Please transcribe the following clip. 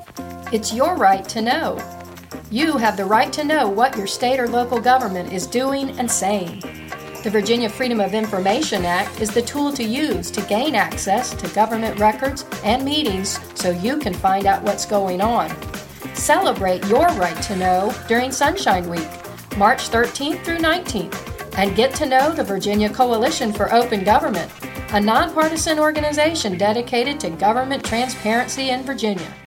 It's your right to know. You have the right to know what your state or local government is doing and saying. The Virginia Freedom of Information Act is the tool to use to gain access to government records and meetings so you can find out what's going on. Celebrate your right to know during Sunshine Week, March 13th through 19th, and get to know the Virginia Coalition for Open Government, a nonpartisan organization dedicated to government transparency in Virginia.